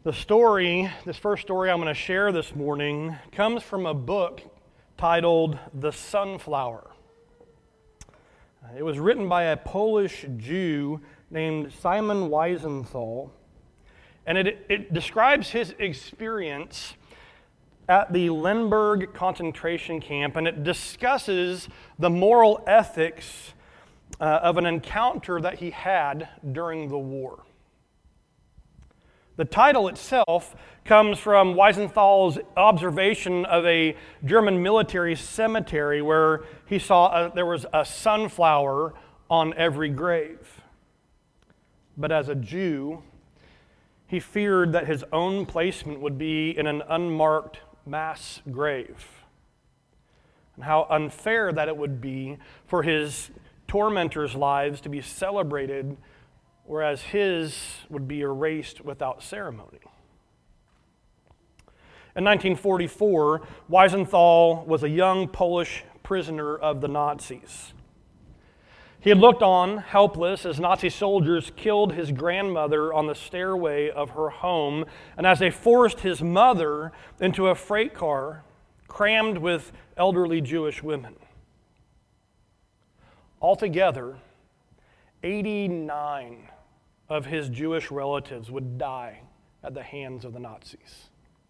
This first story I'm going to share this morning, comes from a book titled The Sunflower. It was written by a Polish Jew named Simon Wiesenthal, and it describes his experience at the Lemberg concentration camp, and it discusses the moral ethics of an encounter that he had during the war. The title itself comes from Wiesenthal's observation of a German military cemetery where he saw there was a sunflower on every grave. But as a Jew, he feared that his own placement would be in an unmarked mass grave, and how unfair that it would be for his tormentors' lives to be celebrated, whereas his would be erased without ceremony. In 1944, Wiesenthal was a young Polish prisoner of the Nazis. He had looked on, helpless, as Nazi soldiers killed his grandmother on the stairway of her home, and as they forced his mother into a freight car crammed with elderly Jewish women. Altogether, 89 of his Jewish relatives would die at the hands of the Nazis.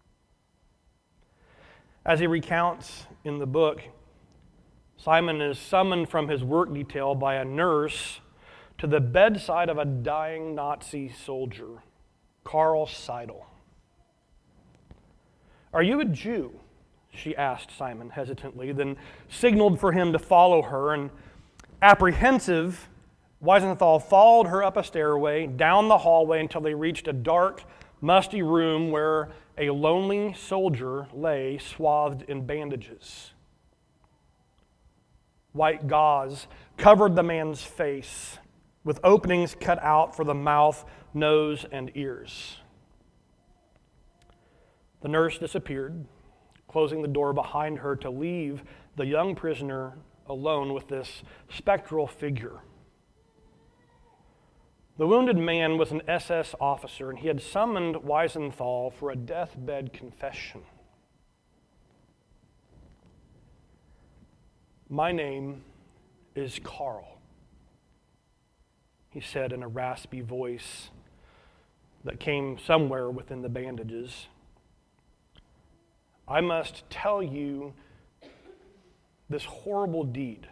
As he recounts in the book, Simon is summoned from his work detail by a nurse to the bedside of a dying Nazi soldier, Karl Seidel. "Are you a Jew?" she asked Simon hesitantly, then signaled for him to follow her, and apprehensive, Wiesenthal followed her up a stairway, down the hallway until they reached a dark, musty room where a lonely soldier lay swathed in bandages. White gauze covered the man's face, with openings cut out for the mouth, nose, and ears. The nurse disappeared, closing the door behind her to leave the young prisoner alone with this spectral figure. The wounded man was an SS officer, and he had summoned Wiesenthal for a deathbed confession. "My name is Karl," he said in a raspy voice that came somewhere within the bandages. "I must tell you this horrible deed.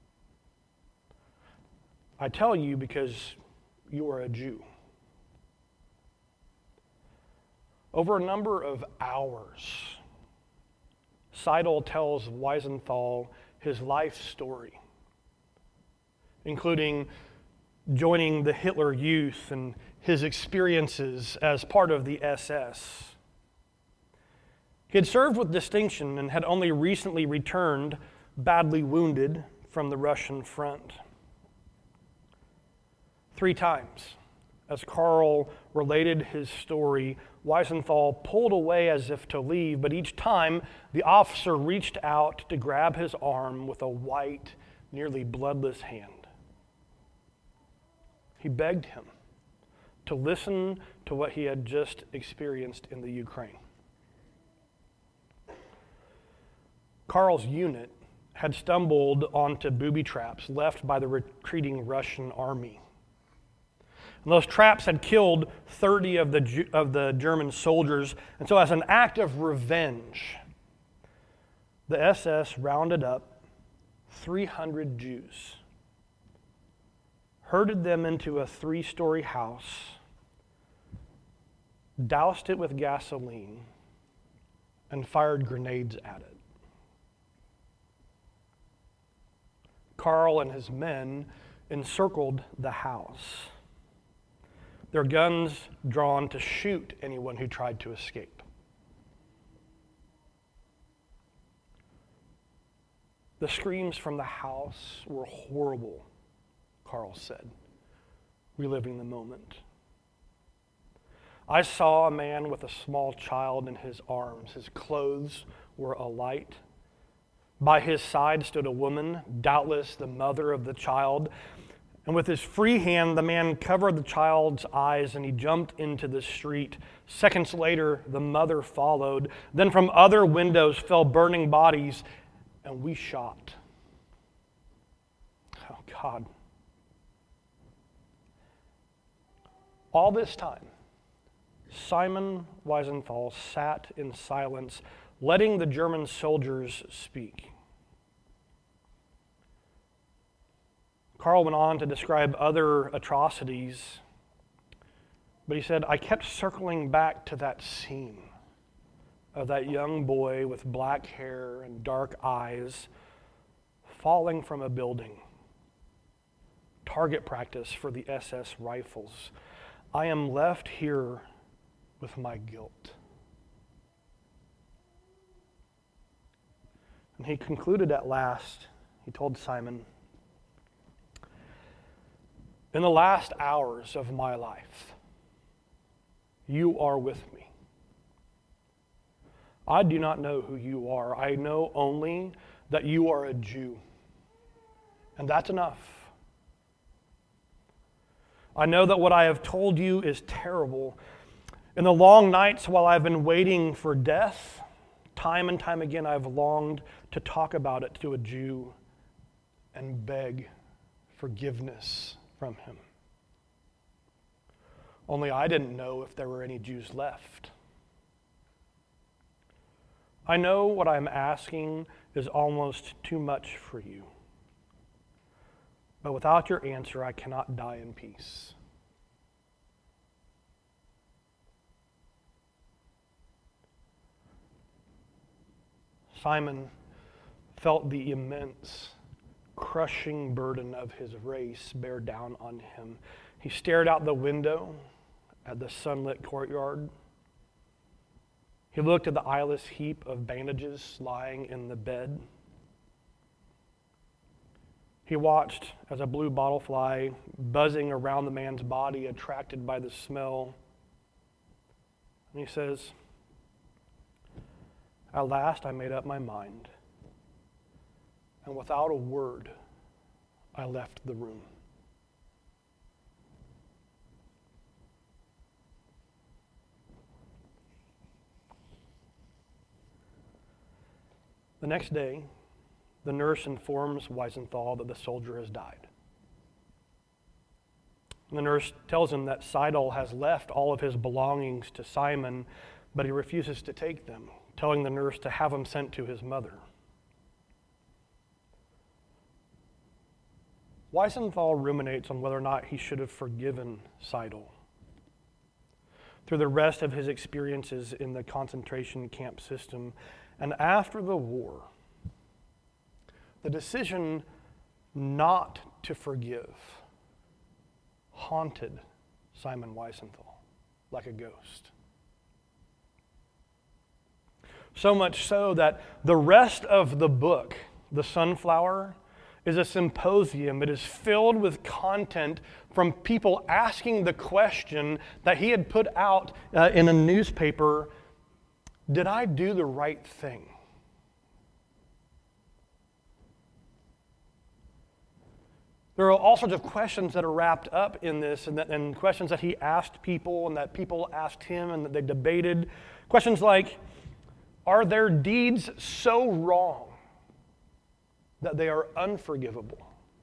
I tell you because you are a Jew." Over a number of hours, Seidel tells Wiesenthal his life story, including joining the Hitler Youth and his experiences as part of the SS. He had served with distinction and had only recently returned, badly wounded, from the Russian front. 3 times, as Karl related his story, Wiesenthal pulled away as if to leave, but each time the officer reached out to grab his arm with a white, nearly bloodless hand. He begged him to listen to what he had just experienced in the Ukraine. Karl's unit had stumbled onto booby traps left by the retreating Russian army. And those traps had killed 30 of the German soldiers, and so as an act of revenge, the SS rounded up 300 Jews, herded them into a 3-story house, doused it with gasoline, and fired grenades at it. Karl and his men encircled the house, their guns drawn to shoot anyone who tried to escape. The screams from the house were horrible, Karl said, reliving the moment. "I saw a man with a small child in his arms. His clothes were alight. By his side stood a woman, doubtless the mother of the child, And with his free hand, the man covered the child's eyes and he jumped into the street. Seconds later, the mother followed. Then from other windows fell burning bodies, and we shot. Oh, God. All this time, Simon Wiesenthal sat in silence, letting the German soldiers speak. Carl went on to describe other atrocities, but he said, I kept circling back to that scene of that young boy with black hair and dark eyes falling from a building. Target practice for the SS rifles. I am left here with my guilt. And he concluded at last, he told Simon, in the last hours of my life, you are with me. I do not know who you are. I know only that you are a Jew. And that's enough. I know that what I have told you is terrible. In the long nights while I've been waiting for death, time and time again I've longed to talk about it to a Jew and beg forgiveness from him. Only I didn't know if there were any Jews left. I know what I'm asking is almost too much for you. But without your answer, I cannot die in peace. Simon felt the immense, crushing burden of his race bear down on him. He stared out the window at the sunlit courtyard. He looked at the eyeless heap of bandages lying in the bed. He watched as a blue bottle fly buzzing around the man's body, attracted by the smell. And he says, at last I made up my mind. And without a word, I left the room. The next day, the nurse informs Wiesenthal that the soldier has died. And the nurse tells him that Seidel has left all of his belongings to Simon, but he refuses to take them, telling the nurse to have them sent to his mother. Wiesenthal ruminates on whether or not he should have forgiven Seidel. Through the rest of his experiences in the concentration camp system, and after the war, the decision not to forgive haunted Simon Wiesenthal like a ghost. So much so that the rest of the book, The Sunflower, is a symposium. It is filled with content from people asking the question that he had put out in a newspaper, did I do the right thing? There are all sorts of questions that are wrapped up in this, and questions that he asked people and that people asked him and that they debated. Questions like, are their deeds so wrong that they are unforgivable?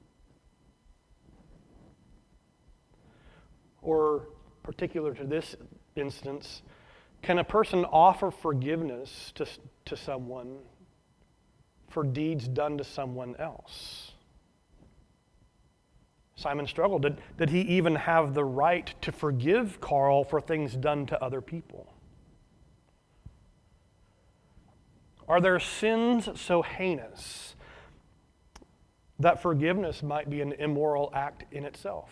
Or, particular to this instance, can a person offer forgiveness to someone for deeds done to someone else? Simon struggled. Did he even have the right to forgive Carl for things done to other people? Are there sins so heinous that forgiveness might be an immoral act in itself?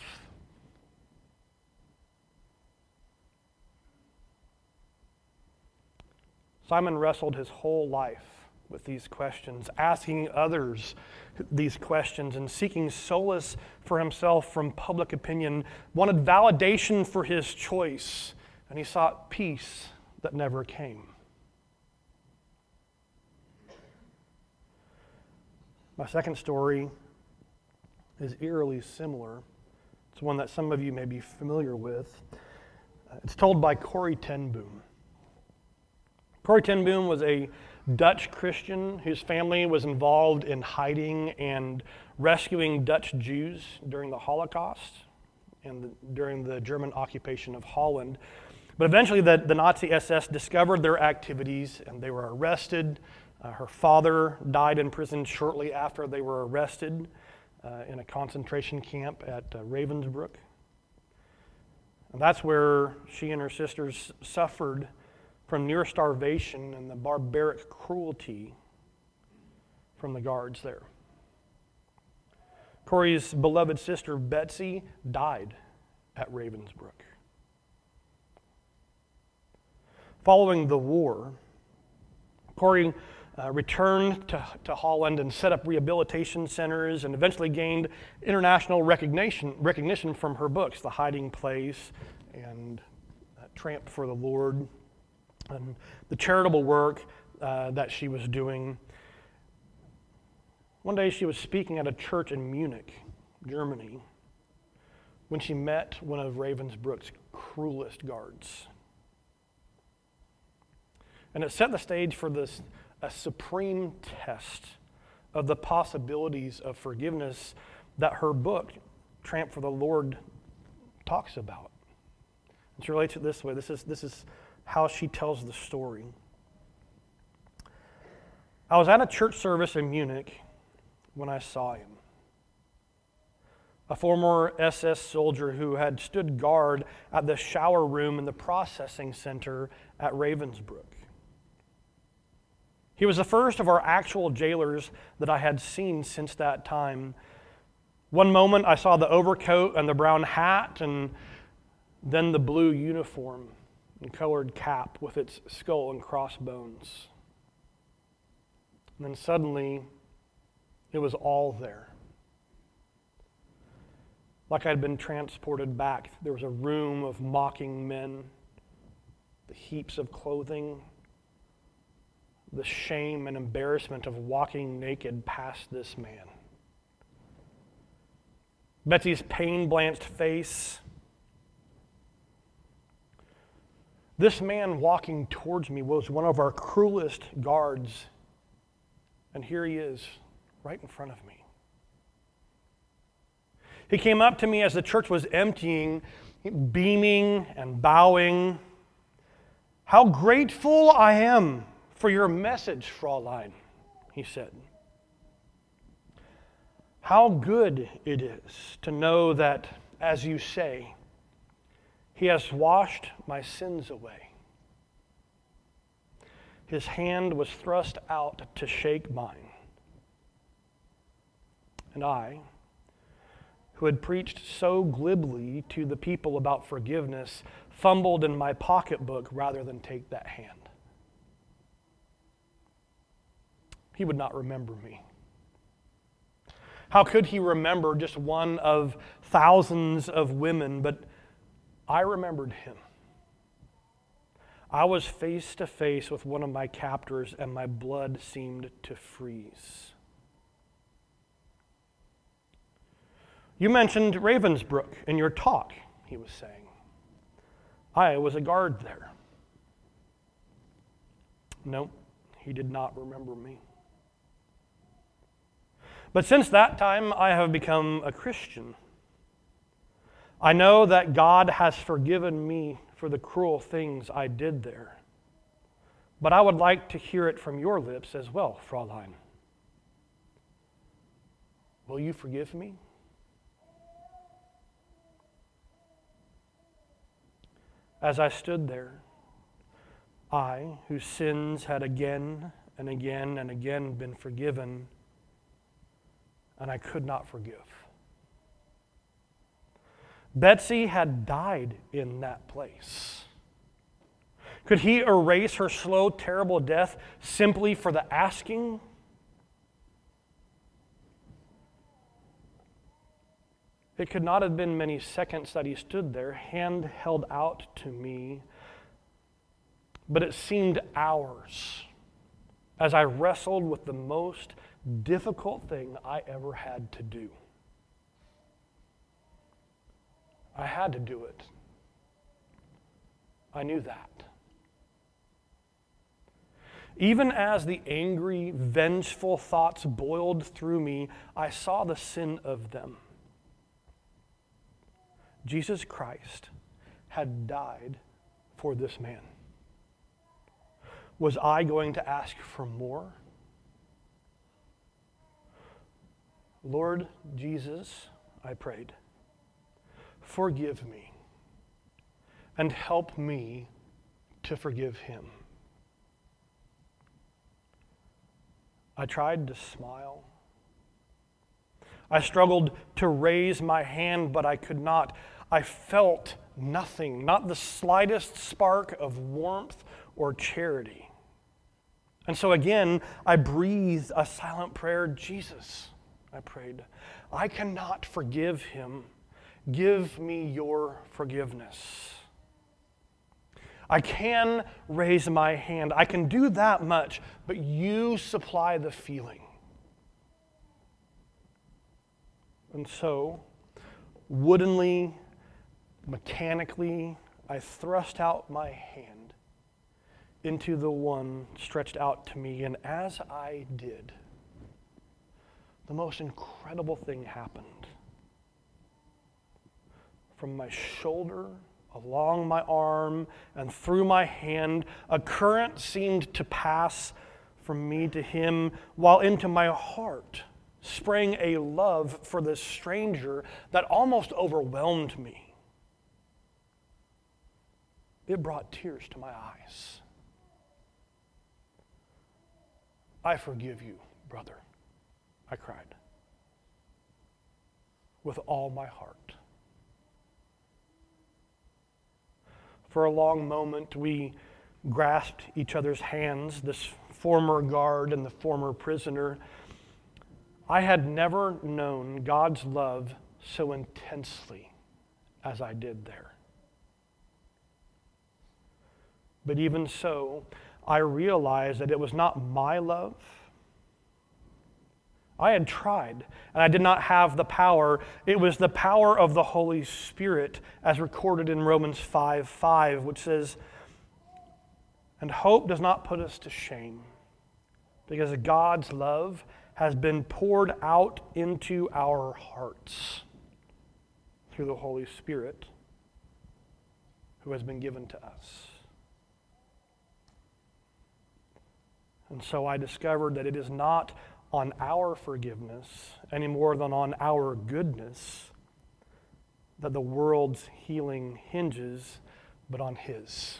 Simon wrestled his whole life with these questions, asking others these questions and seeking solace for himself from public opinion, wanted validation for his choice, and he sought peace that never came. My second story is eerily similar. It's one that some of you may be familiar with. It's told by Corrie ten Boom. Corrie ten Boom was a Dutch Christian whose family was involved in hiding and rescuing Dutch Jews during the Holocaust and during the German occupation of Holland. But eventually the Nazi SS discovered their activities and they were arrested. Her father died in prison shortly after they were arrested in a concentration camp at Ravensbrück. And that's where she and her sisters suffered from near starvation and the barbaric cruelty from the guards there. Corrie's beloved sister Betsy died at Ravensbrück. Following the war, Corrie returned to Holland and set up rehabilitation centers and eventually gained international recognition from her books, The Hiding Place and Tramp for the Lord, and the charitable work that she was doing. One day she was speaking at a church in Munich, Germany, when she met one of Ravensbrück's cruelest guards. And it set the stage for a supreme test of the possibilities of forgiveness that her book, Tramp for the Lord, talks about. And she relates it this way. This is how she tells the story. I was at a church service in Munich when I saw him. A former SS soldier who had stood guard at the shower room in the processing center at Ravensbrück. He was the first of our actual jailers that I had seen since that time. One moment I saw the overcoat and the brown hat, and then the blue uniform and colored cap with its skull and crossbones. And then suddenly, it was all there. Like I'd been transported back. There was a room of mocking men, the heaps of clothing, the shame and embarrassment of walking naked past this man. Betsy's pain-blanched face. This man walking towards me was one of our cruelest guards, and here he is, right in front of me. He came up to me as the church was emptying, beaming and bowing. "How grateful I am for your message, Fräulein," he said. "How good it is to know that, as you say, he has washed my sins away." His hand was thrust out to shake mine. And I, who had preached so glibly to the people about forgiveness, fumbled in my pocketbook rather than take that hand. He would not remember me. How could he remember just one of thousands of women? But I remembered him. I was face to face with one of my captors, and my blood seemed to freeze. "You mentioned Ravensbrück in your talk," he was saying. "I was a guard there." No, he did not remember me. But since that time, I have become a Christian. I know that God has forgiven me for the cruel things I did there. But I would like to hear it from your lips as well, Fräulein. Will you forgive me? As I stood there, I, whose sins had again and again and again been forgiven, and I could not forgive. Betsy had died in that place. Could he erase her slow, terrible death simply for the asking? It could not have been many seconds that he stood there, hand held out to me, but it seemed hours as I wrestled with the most difficult thing I ever had to do. I had to do it. I knew that. Even as the angry, vengeful thoughts boiled through me, I saw the sin of them. Jesus Christ had died for this man. Was I going to ask for more? Lord Jesus, I prayed, forgive me and help me to forgive him. I tried to smile. I struggled to raise my hand, but I could not. I felt nothing, not the slightest spark of warmth or charity. And so again, I breathed a silent prayer. Jesus, I prayed, I cannot forgive him. Give me your forgiveness. I can raise my hand. I can do that much, but you supply the feeling. And so, woodenly, mechanically, I thrust out my hand into the one stretched out to me, and as I did, the most incredible thing happened. From my shoulder, along my arm, and through my hand, a current seemed to pass from me to him, while into my heart sprang a love for this stranger that almost overwhelmed me. It brought tears to my eyes. I forgive you, brother, I cried, with all my heart. For a long moment, we grasped each other's hands, this former guard and the former prisoner. I had never known God's love so intensely as I did there. But even so, I realized that it was not my love. I had tried, and I did not have the power. It was the power of the Holy Spirit, as recorded in Romans 5:5, which says, "And hope does not put us to shame, because God's love has been poured out into our hearts through the Holy Spirit, who has been given to us." And so I discovered that it is not on our forgiveness any more than on our goodness that the world's healing hinges, but on his.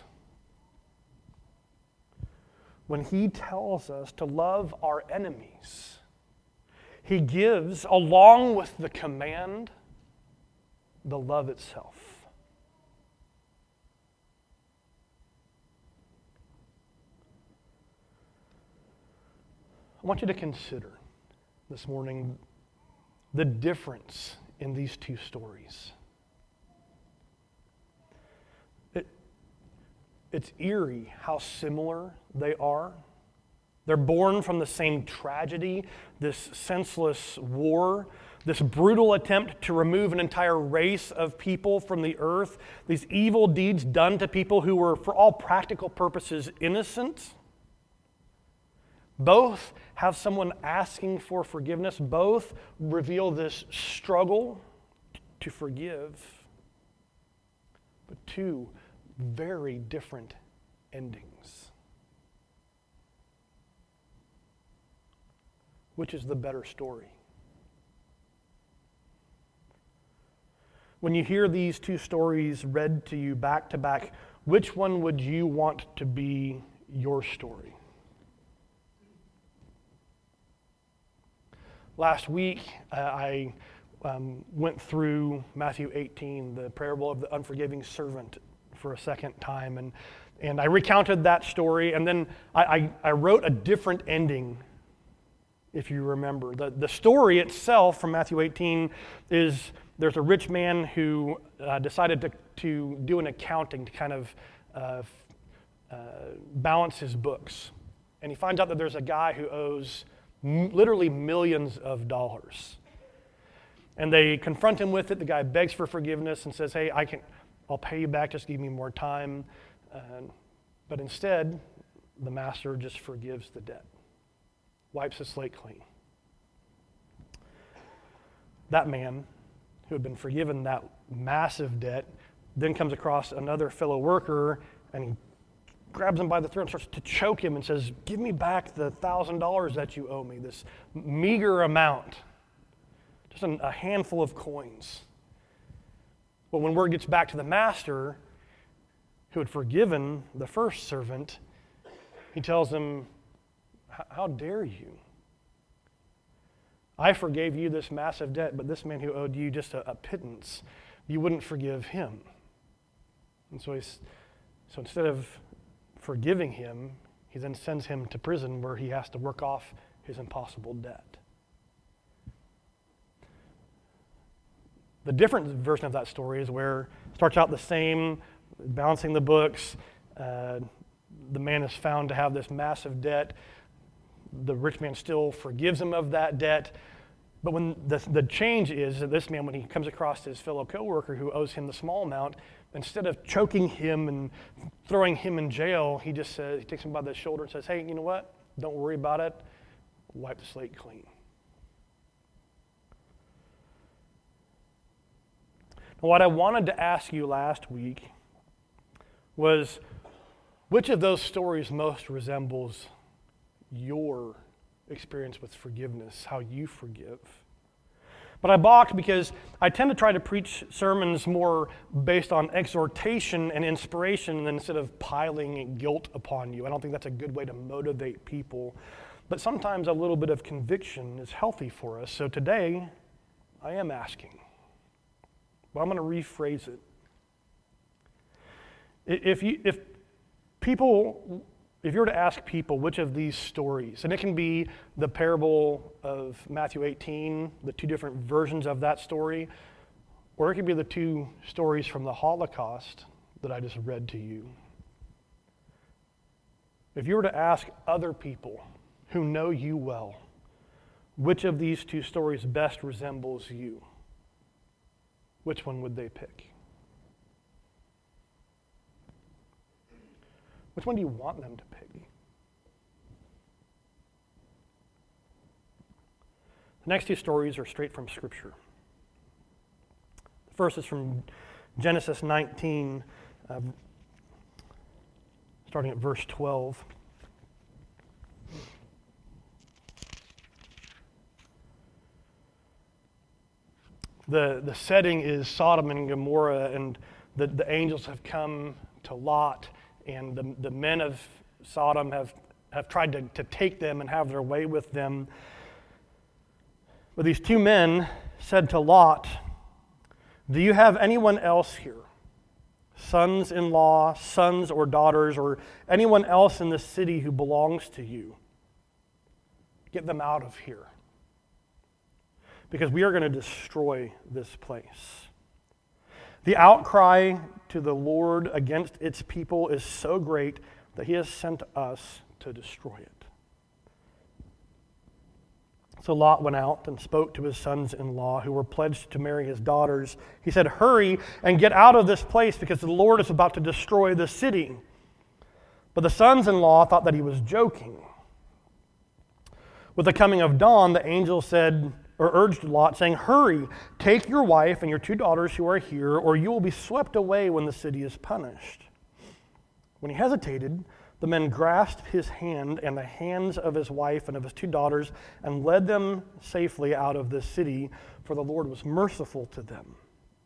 When he tells us to love our enemies, he gives, along with the command, the love itself. I want you to consider this morning the difference in these two stories. It's eerie how similar they are. They're born from the same tragedy, this senseless war, this brutal attempt to remove an entire race of people from the earth, these evil deeds done to people who were, for all practical purposes, innocent. Both have someone asking for forgiveness. Both reveal this struggle to forgive. But two very different endings. Which is the better story? When you hear these two stories read to you back to back, which one would you want to be your story? Last week, I went through Matthew 18, the parable of the unforgiving servant, for a second time, and I recounted that story, and then I wrote a different ending, if you remember. The story itself from Matthew 18 is there's a rich man who decided to do an accounting to kind of balance his books, and he finds out that there's a guy who owes literally millions of dollars. And they confront him with it. The guy begs for forgiveness and says, hey, I'll pay you back, just give me more time. But instead, the master just forgives the debt, wipes the slate clean. That man who had been forgiven that massive debt then comes across another fellow worker and he grabs him by the throat and starts to choke him and says, give me back the $1,000 that you owe me, this meager amount, just a handful of coins. But when word gets back to the master who had forgiven the first servant, he tells him, how dare you? I forgave you this massive debt, but this man who owed you just a pittance, you wouldn't forgive him. And so instead of forgiving him, he then sends him to prison where he has to work off his impossible debt. The different version of that story is where it starts out the same, balancing the books. The man is found to have this massive debt. The rich man still forgives him of that debt. But when the change is that this man, when he comes across his fellow coworker who owes him the small amount, instead of choking him and throwing him in jail, he takes him by the shoulder and says, hey, you know what? Don't worry about it. Wipe the slate clean. Now, what I wanted to ask you last week was, which of those stories most resembles your experience with forgiveness, how you forgive? But I balked because I tend to try to preach sermons more based on exhortation and inspiration instead of piling guilt upon you. I don't think that's a good way to motivate people. But sometimes a little bit of conviction is healthy for us. So today, I am asking. But I'm going to rephrase it. If you were to ask people which of these stories, and it can be the parable of Matthew 18, the two different versions of that story, or it could be the two stories from the Holocaust that I just read to you. If you were to ask other people who know you well, which of these two stories best resembles you, which one would they pick? Which one do you want them to pick? The next two stories are straight from Scripture. The first is from Genesis 19, starting at verse 12. The setting is Sodom and Gomorrah, and the angels have come to Lot, and the men of Sodom have tried to take them and have their way with them. But these two men said to Lot, do you have anyone else here? Sons-in-law, sons or daughters, or anyone else in the city who belongs to you? Get them out of here, because we are going to destroy this place. The outcry to the Lord against its people is so great that he has sent us to destroy it. So Lot went out and spoke to his sons-in-law who were pledged to marry his daughters. He said, hurry and get out of this place because the Lord is about to destroy the city. But the sons-in-law thought that he was joking. With the coming of dawn, the angel urged Lot, saying, hurry, take your wife and your two daughters who are here, or you will be swept away when the city is punished. When he hesitated, the men grasped his hand and the hands of his wife and of his two daughters and led them safely out of the city, for the Lord was merciful to them.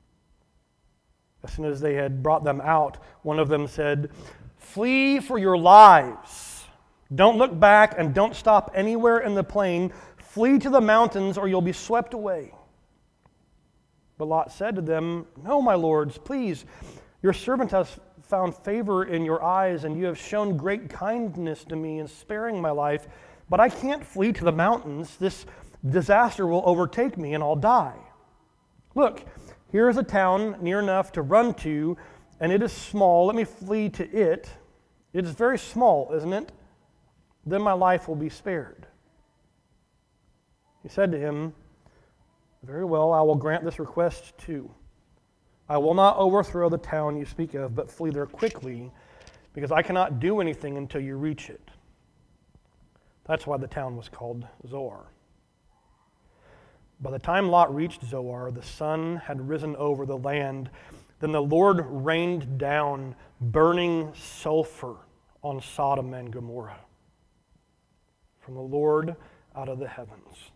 As soon as they had brought them out, one of them said, flee for your lives. Don't look back and don't stop anywhere in the plain. Flee to the mountains or you'll be swept away. But Lot said to them, no, my lords, please, your servant has found favor in your eyes, and you have shown great kindness to me in sparing my life, but I can't flee to the mountains. This disaster will overtake me and I'll die. Look, here is a town near enough to run to, and it is small. Let me flee to it. It is very small, isn't it? Then my life will be spared. He said to him, Very well, I will grant this request too. I will not overthrow the town you speak of, but flee there quickly, because I cannot do anything until you reach it. That's why the town was called Zoar. By the time Lot reached Zoar, the sun had risen over the land. Then the Lord rained down burning sulfur on Sodom and Gomorrah from the Lord out of the heavens.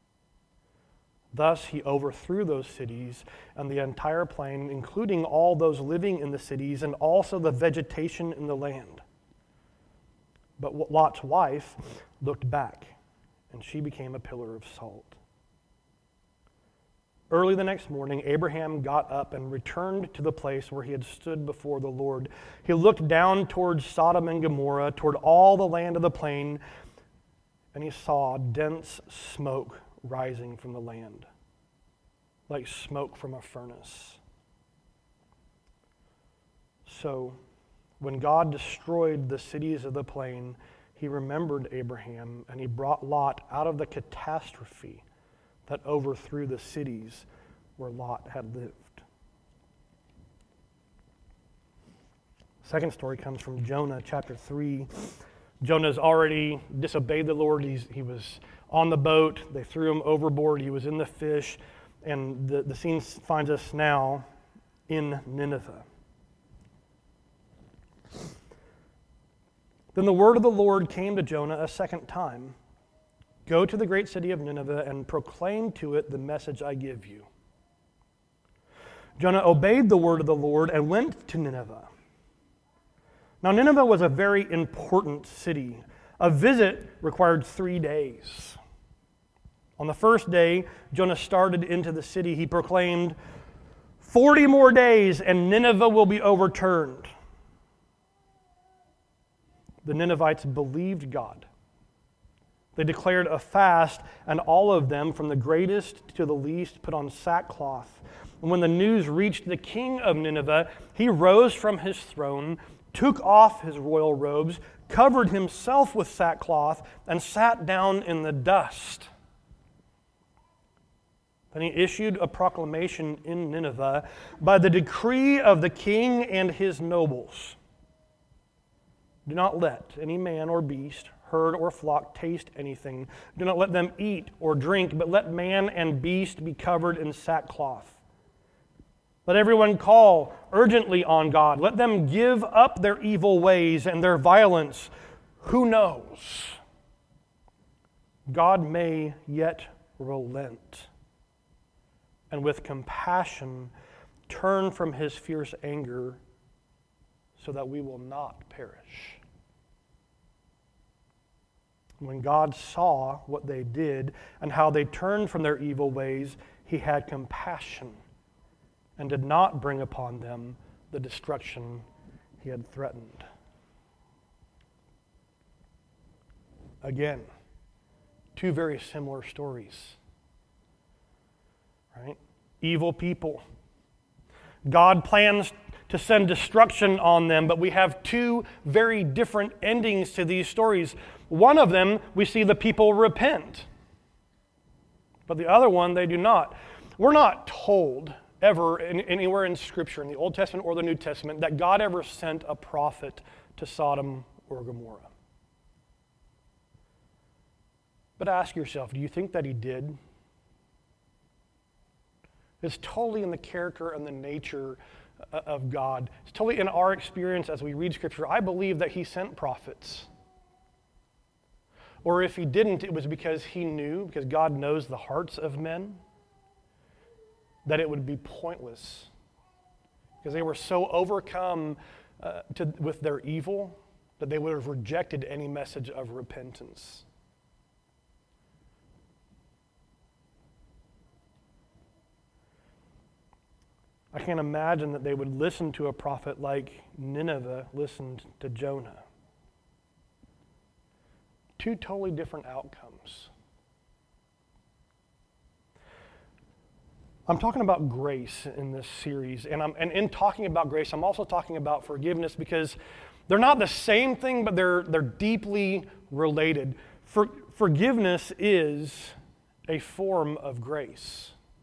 Thus he overthrew those cities and the entire plain, including all those living in the cities and also the vegetation in the land. But Lot's wife looked back, and she became a pillar of salt. Early the next morning, Abraham got up and returned to the place where he had stood before the Lord. He looked down towards Sodom and Gomorrah, toward all the land of the plain, and he saw dense smoke rising from the land, like smoke from a furnace. So, when God destroyed the cities of the plain, he remembered Abraham, and he brought Lot out of the catastrophe that overthrew the cities where Lot had lived. Second story comes from Jonah chapter 3. Jonah's already disobeyed the Lord. He was on the boat. They threw him overboard. He was in the fish. And the scene finds us now in Nineveh. Then the word of the Lord came to Jonah a second time. Go to the great city of Nineveh and proclaim to it the message I give you. Jonah obeyed the word of the Lord and went to Nineveh. Now, Nineveh was a very important city. A visit required 3 days. On the first day, Jonah started into the city. He proclaimed, 40 more days and Nineveh will be overturned. The Ninevites believed God. They declared a fast, and all of them, from the greatest to the least, put on sackcloth. And when the news reached the king of Nineveh, he rose from his throne, took off his royal robes, covered himself with sackcloth, and sat down in the dust. Then he issued a proclamation in Nineveh by the decree of the king and his nobles. Do not let any man or beast, herd or flock taste anything. Do not let them eat or drink, but let man and beast be covered in sackcloth. Let everyone call urgently on God. Let them give up their evil ways and their violence. Who knows? God may yet relent, and with compassion turn from his fierce anger so that we will not perish. When God saw what they did and how they turned from their evil ways, he had compassion and did not bring upon them the destruction he had threatened. Again, two very similar stories, right? Evil people. God plans to send destruction on them, but we have two very different endings to these stories. One of them, we see the people repent, but the other one, they do not. We're not told ever anywhere in Scripture, in the Old Testament or the New Testament, that God ever sent a prophet to Sodom or Gomorrah. But ask yourself, do you think that he did? It's totally in the character and the nature of God. It's totally in our experience as we read Scripture. I believe that he sent prophets. Or if he didn't, it was because he knew, because God knows the hearts of men, that it would be pointless. Because they were so overcome with their evil that they would have rejected any message of repentance. I can't imagine that they would listen to a prophet like Nineveh listened to Jonah. Two totally different outcomes. I'm talking about grace in this series, and in talking about grace, I'm also talking about forgiveness because they're not the same thing, but they're deeply related. Forgiveness is a form of grace.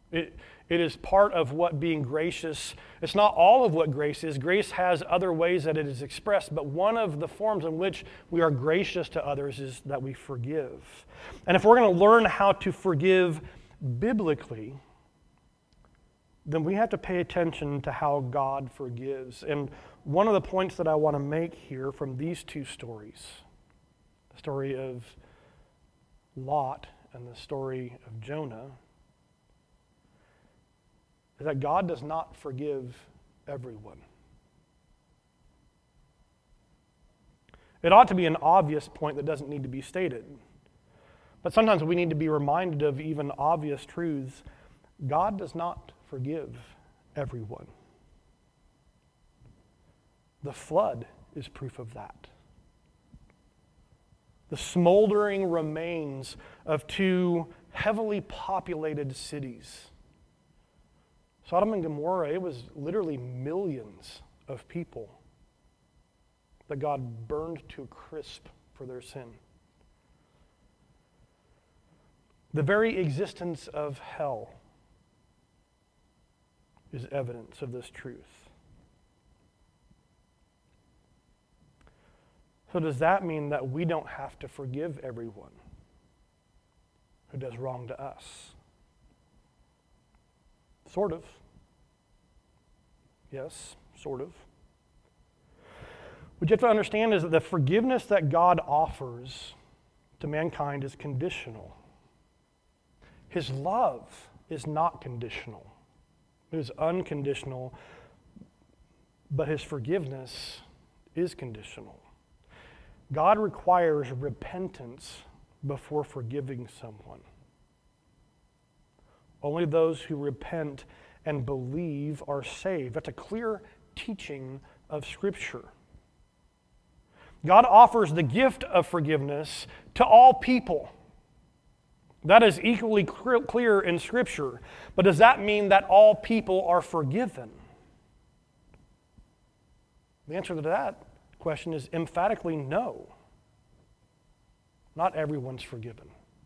It is part of what being gracious, it's not all of what grace is. Grace has other ways that it is expressed, but one of the forms in which we are gracious to others is that we forgive. And if we're going to learn how to forgive biblically, then we have to pay attention to how God forgives. And one of the points that I want to make here from these two stories, the story of Lot and the story of Jonah, is that God does not forgive everyone. It ought to be an obvious point that doesn't need to be stated. But sometimes we need to be reminded of even obvious truths. God does not forgive everyone. The flood is proof of that. The smoldering remains of two heavily populated cities. Sodom and Gomorrah, it was literally millions of people that God burned to a crisp for their sin. The very existence of hell is evidence of this truth. So does that mean that we don't have to forgive everyone who does wrong to us? Sort of. Yes, sort of. What you have to understand is that the forgiveness that God offers to mankind is conditional. His love is not conditional. It is unconditional, but his forgiveness is conditional. God requires repentance before forgiving someone. Only those who repent and believe are saved. That's a clear teaching of Scripture. God offers the gift of forgiveness to all people. That is equally clear in Scripture. But does that mean that all people are forgiven? The answer to that question is emphatically no. Not everyone's forgiven.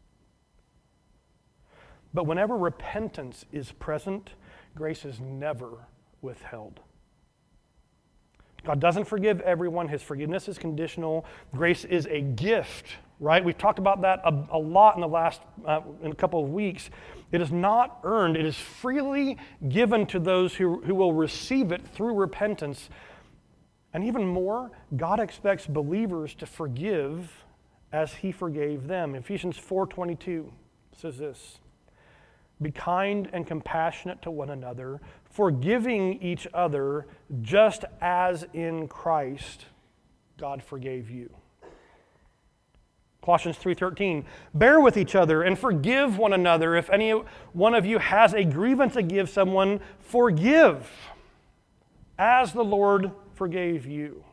But whenever repentance is present, grace is never withheld. God doesn't forgive everyone. His forgiveness is conditional. Grace is a gift, right? We've talked about that a lot in the last in a couple of weeks. It is not earned. It is freely given to those who will receive it through repentance. And even more, God expects believers to forgive as he forgave them. Ephesians 4:22 says this: "Be kind and compassionate to one another, forgiving each other, just as in Christ God forgave you." Colossians 3:13, "Bear with each other and forgive one another. If any one of you has a grievance against someone, forgive, as the Lord forgave you."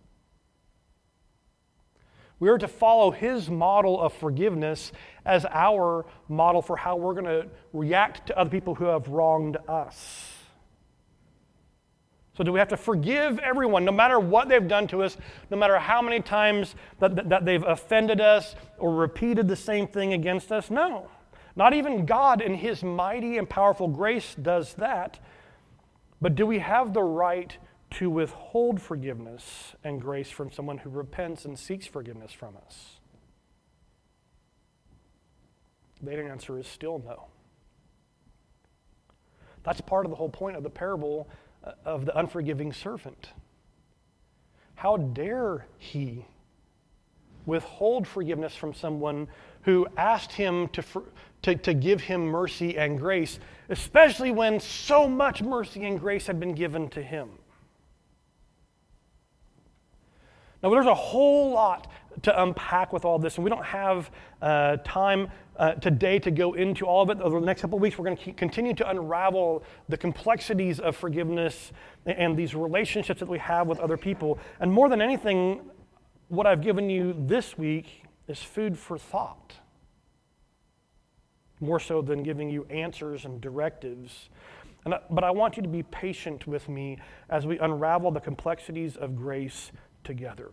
We are to follow his model of forgiveness as our model for how we're going to react to other people who have wronged us. So do we have to forgive everyone, no matter what they've done to us, no matter how many times that they've offended us or repeated the same thing against us? No. Not even God in his mighty and powerful grace does that. But do we have the right to withhold forgiveness and grace from someone who repents and seeks forgiveness from us? The answer is still no. That's part of the whole point of the parable of the unforgiving servant. How dare he withhold forgiveness from someone who asked him to give him mercy and grace, especially when so much mercy and grace had been given to him? Now, there's a whole lot to unpack with all this, and we don't have time today to go into all of it. Over the next couple of weeks, we're going to continue to unravel the complexities of forgiveness and these relationships that we have with other people. And more than anything, what I've given you this week is food for thought, more so than giving you answers and directives. But I want you to be patient with me as we unravel the complexities of grace together.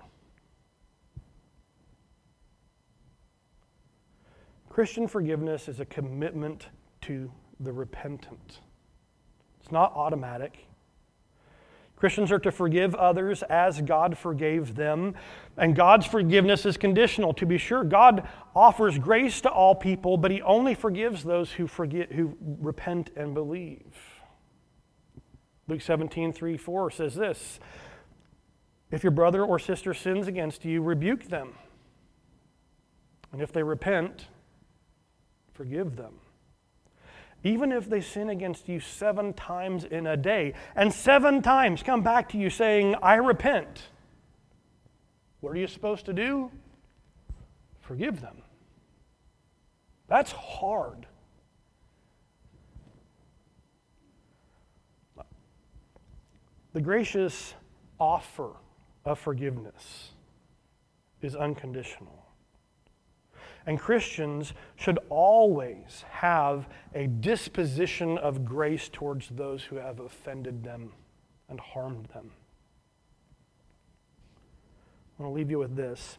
Christian forgiveness is a commitment to the repentant. It's not automatic. Christians are to forgive others as God forgave them, and God's forgiveness is conditional. To be sure, God offers grace to all people, but He only forgives those who repent and believe. Luke 17:3-4 says this, "If your brother or sister sins against you, rebuke them. And if they repent, forgive them. Even if they sin against you 7 times in a day, and 7 times come back to you saying, 'I repent,' what are you supposed to do? Forgive them." That's hard. The gracious offer of forgiveness is unconditional. And Christians should always have a disposition of grace towards those who have offended them and harmed them. I want to leave you with this.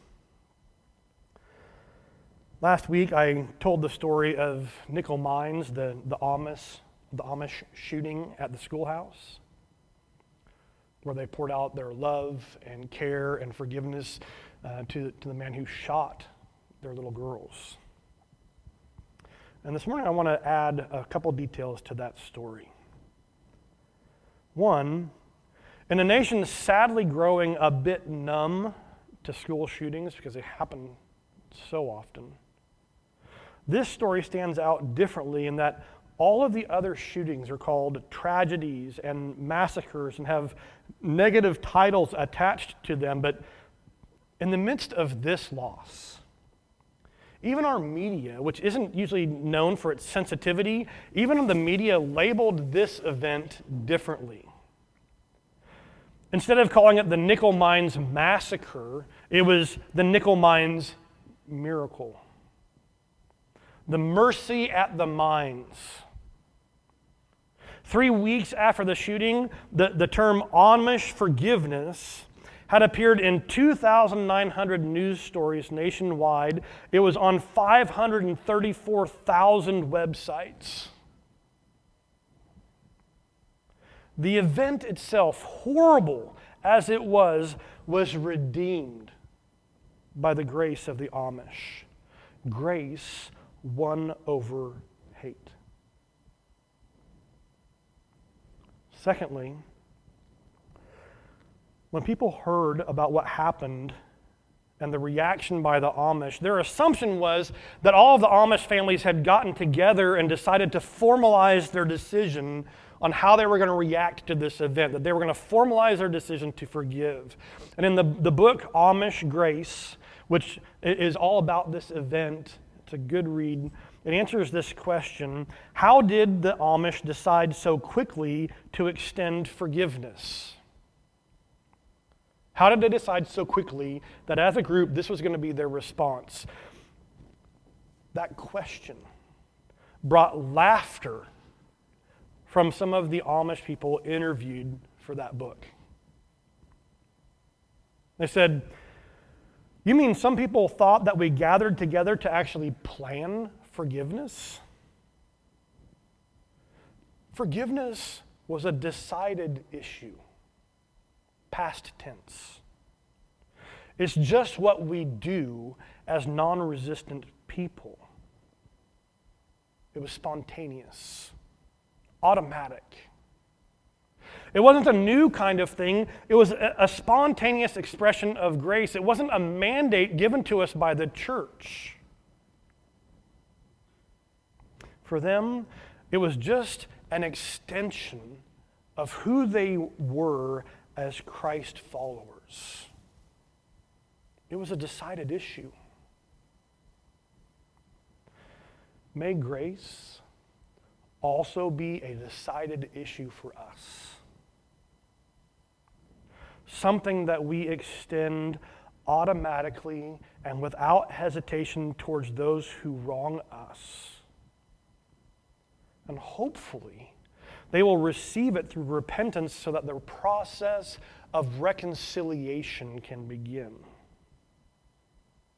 Last week I told the story of Nickel Mines, the Amish shooting at the schoolhouse, where they poured out their love and care and forgiveness to the man who shot their little girls. And this morning I want to add a couple details to that story. One, in a nation sadly growing a bit numb to school shootings because they happen so often, this story stands out differently in that all of the other shootings are called tragedies and massacres and have negative titles attached to them, but in the midst of this loss, even our media, which isn't usually known for its sensitivity, even the media labeled this event differently. Instead of calling it the Nickel Mines Massacre, it was the Nickel Mines Miracle. The mercy at the mines. 3 weeks after the shooting, the term Amish forgiveness had appeared in 2,900 news stories nationwide. It was on 534,000 websites. The event itself, horrible as it was redeemed by the grace of the Amish. Grace won over hate. Secondly, when people heard about what happened and the reaction by the Amish, their assumption was that all of the Amish families had gotten together and decided to formalize their decision on how they were going to react to this event, that they were going to formalize their decision to forgive. And in the book Amish Grace, which is all about this event, it's a good read, it answers this question: how did the Amish decide so quickly to extend forgiveness? How did they decide so quickly that as a group this was going to be their response? That question brought laughter from some of the Amish people interviewed for that book. They said, "You mean some people thought that we gathered together to actually plan forgiveness?" Forgiveness was a decided issue. Past tense. It's just what we do as non-resistant people. It was spontaneous, automatic. It wasn't a new kind of thing. It was a spontaneous expression of grace. It wasn't a mandate given to us by the church. For them, it was just an extension of who they were as Christ followers. It was a decided issue. May grace also be a decided issue for us. Something that we extend automatically and without hesitation towards those who wrong us. And hopefully, they will receive it through repentance so that the process of reconciliation can begin.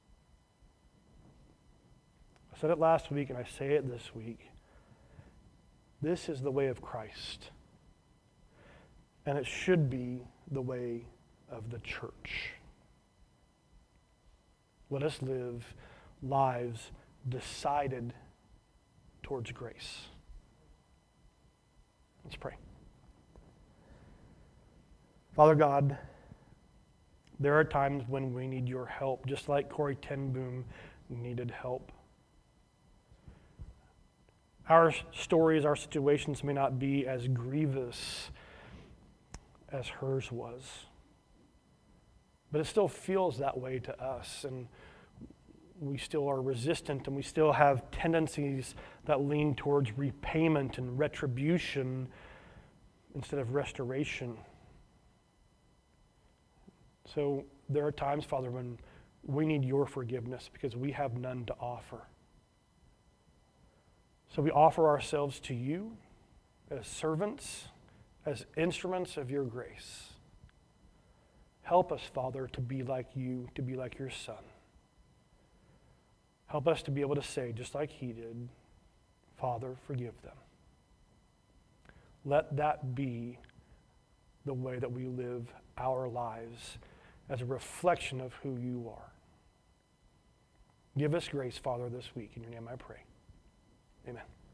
I said it last week and I say it this week. This is the way of Christ. And it should be the way of the church. Let us live lives decided towards grace. Let's pray. Father God, there are times when we need your help, just like Corrie ten Boom needed help. Our stories, our situations may not be as grievous as hers was, but it still feels that way to us, and we still are resistant, and we still have tendencies that lean towards repayment and retribution instead of restoration. So there are times, Father, when we need your forgiveness because we have none to offer. So we offer ourselves to you as servants, as instruments of your grace. Help us, Father, to be like you, to be like your Son. Help us to be able to say, just like he did, Father, forgive them. Let that be the way that we live our lives as a reflection of who you are. Give us grace, Father, this week. In your name I pray. Amen.